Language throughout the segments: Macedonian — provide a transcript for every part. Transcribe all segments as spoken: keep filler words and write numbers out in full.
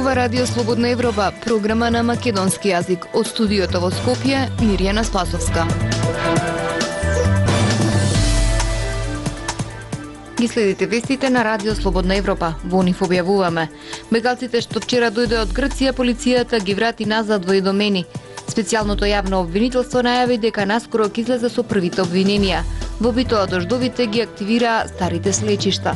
Ова Радио Слободна Европа, програма на македонски јазик. Од студиото во Скопје, Мирјана Спасовска. Ги следите вестите на Радио Слободна Европа. Во нив објавуваме: бегалците што вчера дојде од Грција, полицијата ги врати назад во Идомени. Специјалното јавно обвинителство најави дека наскоро ќе излезе со првите обвиненија. Во битоа дождовите ги активира старите слечишта.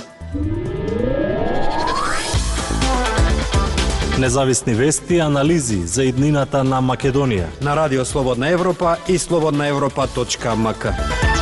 Независни вести и анализи за иднината на Македонија на Радио Слободна Европа и слободна европа точка ем ка.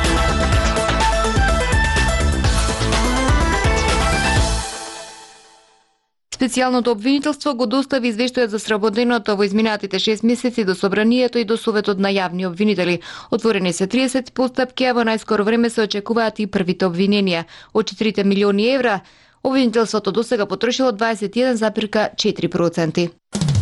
Специјалното обвинителство го достави извештајот за сработеното во изминатите шест месеци до Собранието и до Советот на јавни обвинители. Отворени се триесет постапки, а во најскоро време се очекуваат и првите обвиненија. Од четири милиони евра, обвинителството досега потрошило дваесет и еден зарез четири проценти.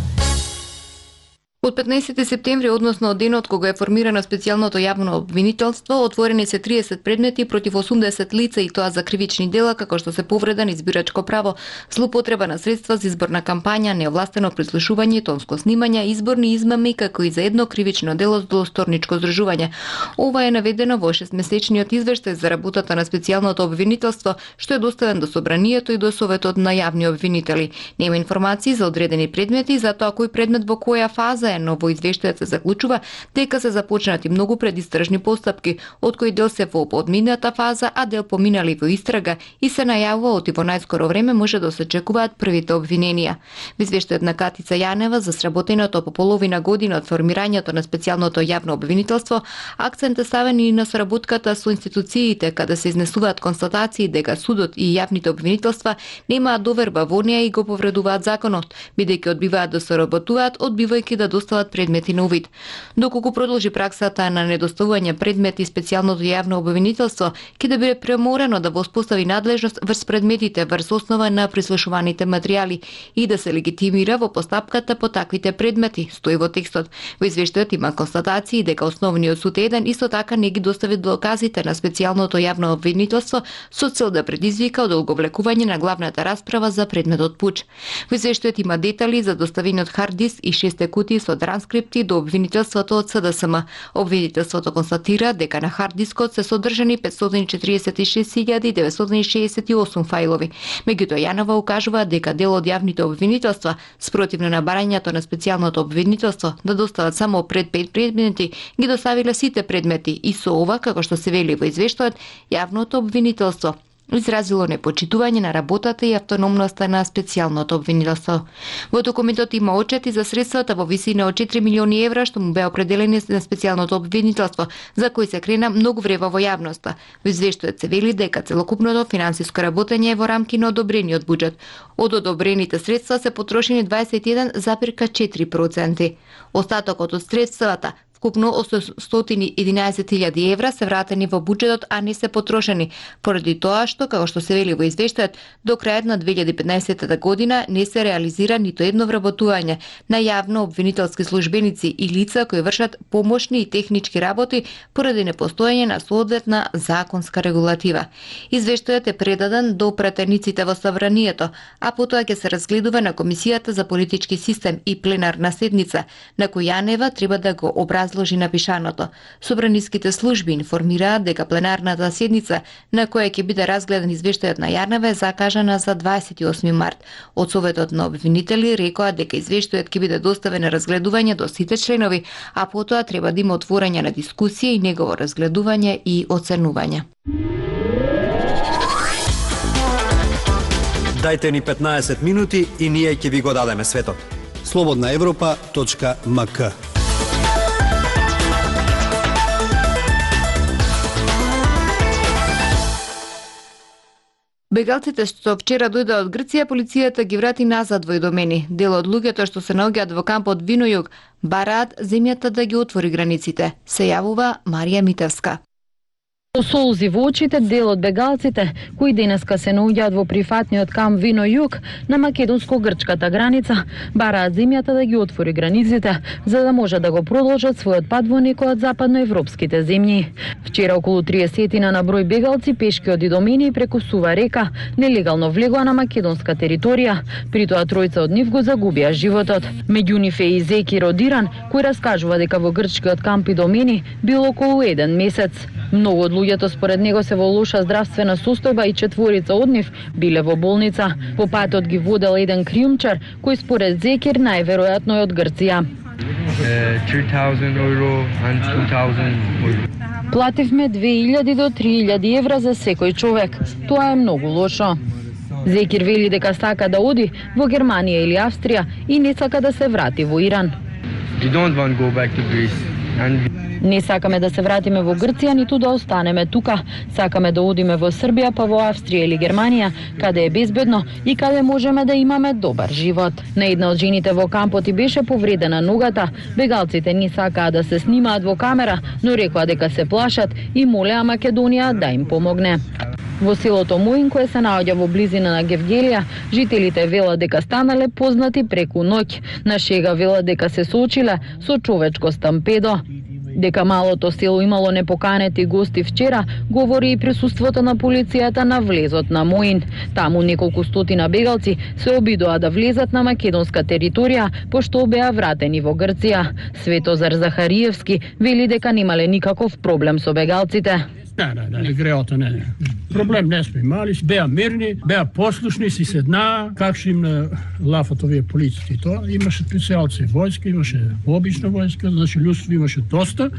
Од петнаесети септември, односно од денот кога е формирано специјалното јавно обвинителство, отворени се триесет предмети против осумдесет лица, и тоа за кривични дела како што се повреда на избирачко право, злоупотреба на средства за изборна кампања, неовластено прислушување, тонско снимање, изборни измами, како и за едно кривично дело злосторничко здржување. Ова е наведено во шестмесечниот извештај за работата на специјалното обвинителство, што е доставен до Собранието и до Советот на јавни обвинители. Нема информации за одредени предмети, затоа кој предмет во која фаза, но во извештајот се заклучува дека се започнати многу предистражни постапки, од кои дел се во подмината фаза, а дел поминали во истрага, и се најавува оти во најскоро време може да се очекуваат првите обвиненија. Во извештајот на Катица Јанева за сработеното по половина година од формирањето на специјалното јавно обвинителство, акцент е ставен и на соработката со институциите, каде се изнесуваат констатации дека судот и јавните обвинителства немаат доверба во неа и го повредуваат законот, бидејќи одбиваат да соработуваат, одбивајќи да достават предмети на увид. Доколку продолжи праксата на недоставување предмети, специјалното јавно обвинителство ќе да биде преморено да воспостави надлежност врз предметите врз основа на прислушуваните материјали и да се легитимира во постапката по таквите предмети, стои во текстот. Во извештајот има констатации дека основниот суд еден исто така не ги достави доказите на специјалното јавно обвинителство со цел да предизвика одолговлекување на главната расправа за предметот пуч. Во извештајот има детали за доставениот хард диск и шест кутии со транскрипти до обвинителството од С Д С М. Обвинителството констатира дека на хард дискот се содржани петстотини четириесет и шест илјади деветстотини шеесет и осум фајлови. Меѓутоа Јанова укажува дека дел од јавните обвинителства, спротивно на барањето на специјалното обвинителство да достават само пред пет предмети, ги доставиле сите предмети, и со ова, како што се вели во извештајот, јавното обвинителство изразило непочитување на работата и автономноста на специјалното обвинителство. Во документот има отчети за средствата во висина од четири милиони евра што му беа определени на специјалното обвинителство, за кои се крена многу врева во јавноста. Во извештајот се вели дека целокупното финансиско работење е во рамки на одобрениот буџет. Од одобрените средства се потрошени дваесет и еден зарез четири проценти. Остатокот од средствата, вкупно осумстотини и единаесет илјади евра, се вратени во буџетот, а не се потрошени, поради тоа што, како што се вели во извештајот, до крајот на две илјади и петнаесета година не се реализира ниту едно вработување на јавно обвинителски службеници и лица кои вршат помошни и технички работи поради непостоење на соодветна законска регулатива. Извештајот е предаден до пратениците во Собранието, а потоа ќе се разгледува на Комисијата за политички систем и пленарна седница, на која Јанева треба да го образложи изложи напишаното. Собраниските служби информираат дека пленарната седница на која ќе биде разгледан извештајот на Јанева е закажана за дваесет и осми март. Од Советот на обвинители рекоа дека извештајот ќе биде доставен на разгледување до сите членови, а потоа треба да има отворање на дискусија и негово разгледување и оценување. Дајте ни петнаесет минути и ние ќе ви го дадеме светот. слободна европа точка ем ка. Бегалците што вчера дојде од Грција, полицијата ги врати назад во Идомени. Дел од луѓето што се наоѓаат во кампот Винојуг бараат земјата да ги отвори границите. Се јавува Марија Митевска. Со солзи во очите, дел од бегалците, кои денеска се наоѓаат во прифатниот камп Вино Југ на македонско-грчката граница, бараат земјата да ги отвори границите, за да може да го продолжат својот пат во некој од западноевропските земји. Вчера околу триесетина на број бегалци пешки од Идомени преку Сува река нелегално влегоа на македонска територија. При тоа тројца од нив го загубија животот. Меѓу нив е и Зеки Родиран, кој раскажува дека во грчкиот камп Идомени бил околу еден месец. Многу од луѓето според него се во лоша здравствена состојба и четворица од нив биле во болница. По патот ги водел еден криумчар, кој според Зекир најверојатно е од Грција. two thousand euro and two thousand euro. Плативме две илјади до три илјади евра за секој човек. Тоа е многу лошо. Зекир вели дека сака да оди во Германија или Австрија и не сака да се врати во Иран. We don't want to go back to Greece. And Не сакаме да се вратиме во Грција, ниту да останеме тука. Сакаме да одиме во Србија, па во Австрија или Германија, каде е безбедно и каде можеме да имаме добар живот. На една од жените во кампот и беше повредена ногата. Бегалците не сакаа да се снимаат во камера, но рекоа дека се плашат и молеа Македонија да им помогне. Во селото Моин, кое се наоѓа во близина на Гевгелија, жителите велат дека станале познати преку ноќ. На шега велат дека се соочиле со човечко стампедо. Дека малото село имало непоканети гости вчера, говори и присуството на полицијата на влезот на Моин. Таму неколку стотина бегалци се обидоа да влезат на македонска територија, пошто беа вратени во Грција. Светозар Захариевски вели дека немале никаков проблем со бегалците. Не, не, не, греото не, не. Проблем не сме имали, беа мирни, беа послушни, си седнаа, как ще им на лафат овие полиците. Тоа имаше специјалци војска, имаше обична војска, значи луѓето имаше доста,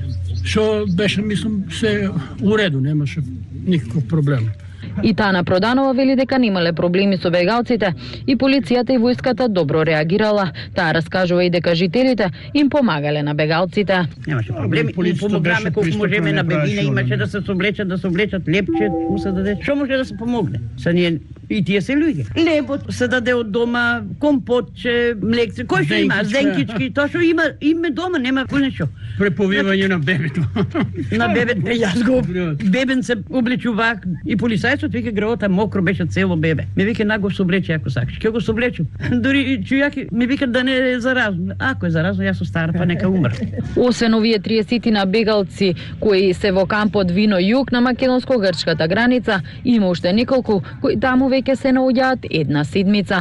што беше, мислам, се уреду, немаше никаков проблем. И Тана Проданова вели дека немале проблеми со бегалците и полицијата и војската добро реагирала. Таа раскажува и дека жителите им помагале на бегалците. Немаше проблеми, им помогнаме колку можеме на бебина, имаше да се соблечат, да се облечат лепче, му се даде. Што може да се помогне? Са ние и тие се луѓе. Лебот се даде од дома, компотче, млекце, кој што има, зенкички, тоа што има, име дома, нема нешто. Преповивање на бебето. На бебето, јас го бебен се облечува и полицајцот вика греота мокро беше цело бебе. Ме вика на го соблече ако сакаш. Ќе го соблечу. Дури чујаки ми вика да не е заразно. Ако е заразно, јас остара па нека умре. Освен овие триесетина бегалци кои се во кампот Вино Југ на македонско-грчката граница, има уште неколку кои таму веќе се наоѓаат една седмица.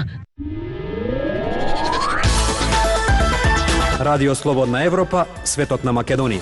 Радио Слободна Европа, светот на Македонија.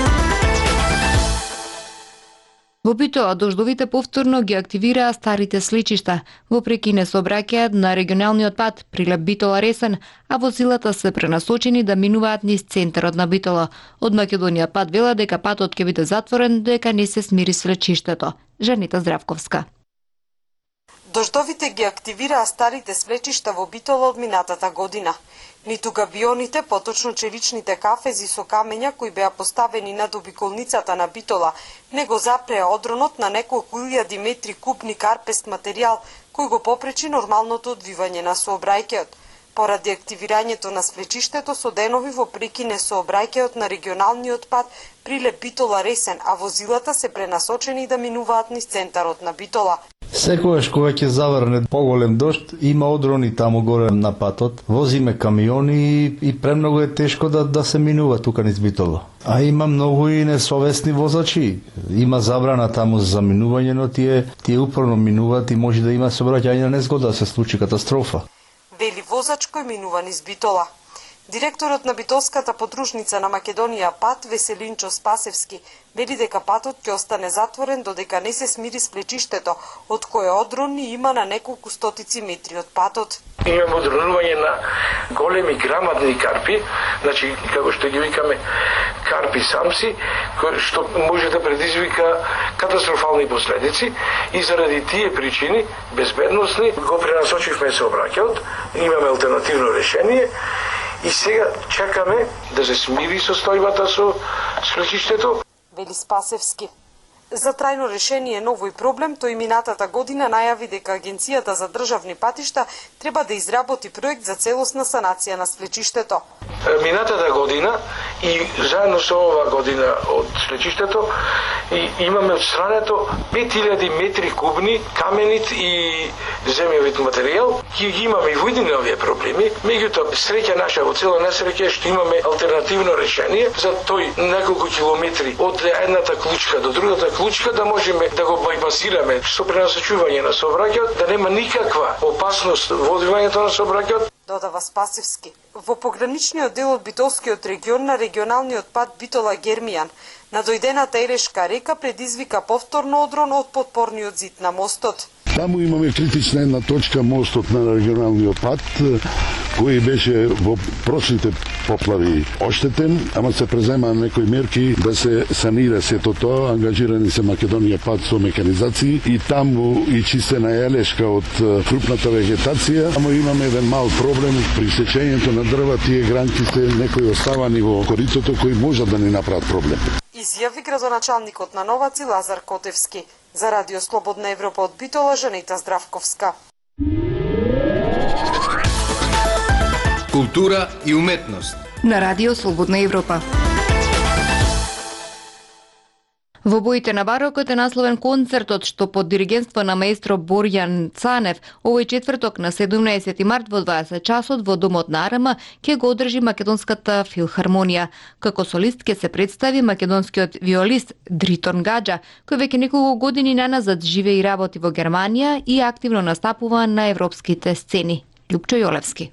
Во Битола дождовите повторно ги активираа старите сличишта, вопреки не сообраќајат на регионалниот пат Прилеп Битола Ресен, а возилата се пренасочени да минуваат низ центарот на Битола. Од Македонија пат вела дека патот ќе биде затворен дека не се смири слечиштето. Жанита Здравковска. Дождовите ги активираа старите свлечишта во Битола од минатата година. Ниту габионите, поточно чевичните кафези со камења кои беа поставени над обиколницата на Битола, не го запреа одронот на неколку илјади метри кубни карпест материјал кој го попречи нормалното одвивање на сообраќајот. Поради активирањето на свлечиштето со денови во прекине сообраќајот на регионалниот пат Прилеп Битола Ресен, а возилата се пренасочени да минуваат низ центарот на Битола. Секогаш кога ќе заврне поголем дожд, има одрони таму горе на патот, возиме камиони и, и премногу е тешко да, да се минува тука низ Битола. А има многу и несовесни возачи. Има забрана таму за минување, но тие, тие упорно минуваат и може да има сообраќајна незгода, да се случи катастрофа. Вели возач кој минува низ Битола. Директорот на Битолската подружница на Македонија пат Веселинчо Спасевски вели дека патот ќе остане затворен додека не се смири сплечиштето, од кое одрони има на неколку стотици метри од патот. Имаме одронување на големи грамадни карпи, значи како што ги викаме карпи самци, што може да предизвика катастрофални последици и заради тие причини безбедносни го пренасочивме сообраќајот, имаме алтернативно решение. И сега чекаме да се смири состојбата со сплечиштето. Вели Спасевски. За трајно решение на овој проблем, тој минатата година најави дека Агенцијата за државни патишта треба да изработи проект за целосна санација на свлечиштето. Минатата година и заедно со ова година од свлечиштето и имаме отстрането пет илјади метри кубни каменит и земјовит материјал. Ќе ги имаме и во едни овие проблеми. Меѓутоа, среќа наша, во цела несреќа што имаме алтернативно решение за тој неколку километри од едната клучка до другата клучка да можеме да го байпасираме со пренасочување на сообраќајот, да нема никаква опасност во одвивањето на сообраќајот. Додава Спасивски. Во пограничниот дел од Битолскиот регион на регионалниот пат Битола-Гермијан, надојдената Ерешка река предизвика повторно одрон од подпорниот зид на мостот. Таму имаме критична една точка, мостот на регионалниот пат, кој беше во прошлите поплави оштетен, ама се презема некои мерки да се санира сето тоа, ангажирани се Македонија пат со механизации и таму и чистена елешка од крупната вегетација, ама имаме еден мал проблем при сечењето на дрва, тие гранки се некои оставани во корицото кои можат да ни направат проблем. Изјави градоначалникот на Новаци Лазар Котевски. За Радио Слободна Европа од Битола, Жанита Здравковска. Култура и уметност на Радио Слободна Европа. Во боите на барокот е насловен концертот што под диригентство на маестро Борјан Цанев овој четврток на седумнаесети март во дваесет часот во Домот на Арама ќе го одржи Македонската филхармонија. Како солист ќе се представи македонскиот виолист Дритон Гаджа, кој веќе неколку години наназад живее и работи во Германија и активно настапува на европските сцени. Љупчо Јолевски.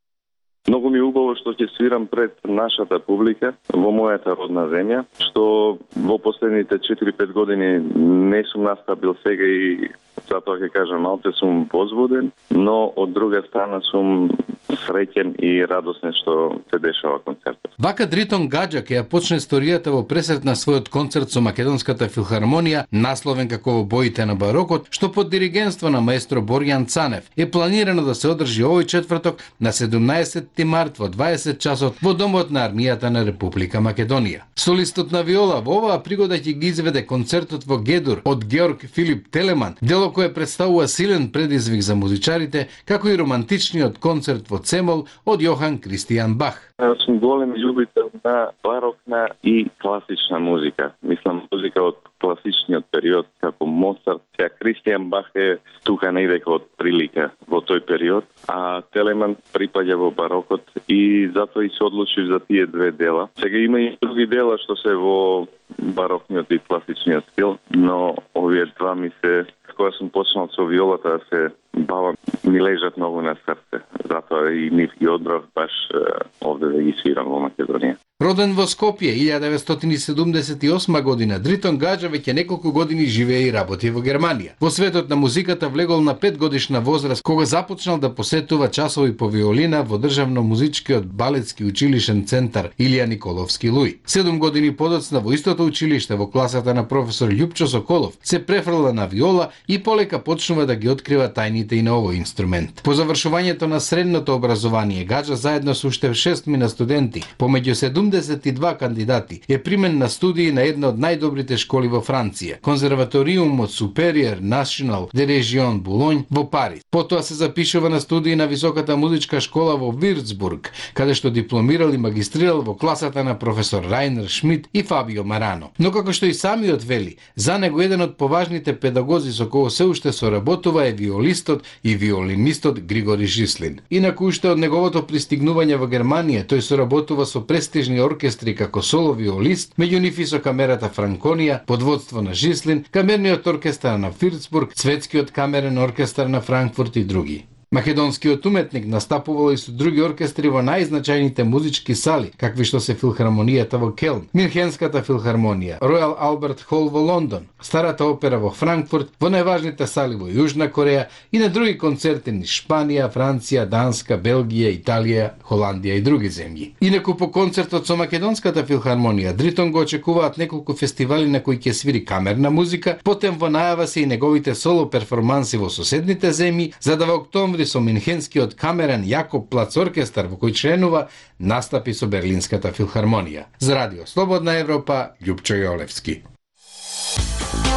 Многу ми е убаво што ќе свирам пред нашата публика во мојата родна земја, што во последните четири-пет години не сум настапил сега и затоа ќе кажам малце сум возбуден, но од друга страна сум среќен и радосен што се дешава концертот. Вака Дритон Гаджа ќе ја почне историјата во пресрет на својот концерт со Македонската филхармонија, насловен како во боите на барокот, што под диригентство на маестро Борјан Цанев е планирано да се одржи овој четврток на седумнаесети март во дваесет часот во Домот на армијата на Република Македонија. Солистот на виола во оваа пригода ќе ги изведе концертот во Гедур од Георг Филип Телеман, дело кое представува силен предизвик за музичарите, како и романтичниот концерт во Цемол од Јохан Кристијан Бах. Јас сум голем љубител на барокна и класична музика. Мислам, музика од класичниот период, како Моцарт, сега Кристијан Бах е тука недека од прилика во тој период, а Телеман припаѓа во барокот и затоа и се одлучив за тие две дела. Сега има и други дела што се во барокниот и класичниот стил, но овие два ми се, кога сум почнал со виолата да се бавам, ми лежат многу на срце. Затоа и нив ги одбрав баш овде да ги свирам во Македонија. Роден во Скопје илјада деветстотини седумдесет и осма година, Дритон Гаджа веќе неколку години живее и работи во Германија. Во светот на музиката влегол на пет годишна возраст, кога започнал да посетува часови по виолина во државно музичкиот балетски училишен центар Илија Николовски Луј. Седум години подоцна во истото училиште во класата на професор Љупчо Соколов се префрла на виола и полека почнува да ги открива тајните и на овој инструмент. По завршувањето на средното образование, Гаджа заедно со уште шестмина студенти, помеѓу седумдесет и два кандидати, е примен на студии на една од најдобрите школи во Франција, Конзерваториумот Superior National de Région Boulogne во Париз. Потоа се запишува на студии на Високата музичка школа во Вирцбург, каде што дипломирал и магистрирал во класата на професор Рајнер Шмидт и Фабио Марано. Но како што и самиот вели, за него еден од поважните педагози со кој се уште соработува е виолистот и виолинистот Григори Жислин. Инаку уште од неговото пристигнување во Германија, тој соработува со престижни оркестри како соло виолист, меѓу нив и со камерата Франконија под водство на Жислин, камерниот оркестар на Вирцбург, светскиот камерен оркестар на Франкфурт и други. Македонскиот уметник настапувал и со други оркестри во најзначајните музички сали, какви што се филхармонијата во Келн, Мюнхенската филхармонија, Ројал Алберт Хол во Лондон, Старата опера во Франкфурт, во најважните сали во Јужна Кореја и на други концерти низ Шпанија, Франција, Данска, Белгија, Италија, Холандија и други земји. Инаку по концертот со Македонската филхармонија, Дритон го очекуваат неколку фестивали на кои ќе свири камерна музика, потем во најава се и неговите соло перформанси во соседните земји, за да во октомври со Минхенскиот камерен Јакоб Плац оркестар во кој членува, настапи со Берлинската филхармонија. За Радио Слободна Европа, Љупчо Јолевски.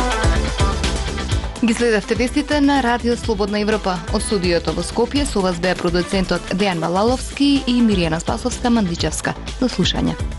Ги следевте вестите на Радио Слободна Европа. Од студиото во Скопје со вас беа продуцентот Дејан Балаловски и Миријана Спасовска-Мандичевска. До слушање.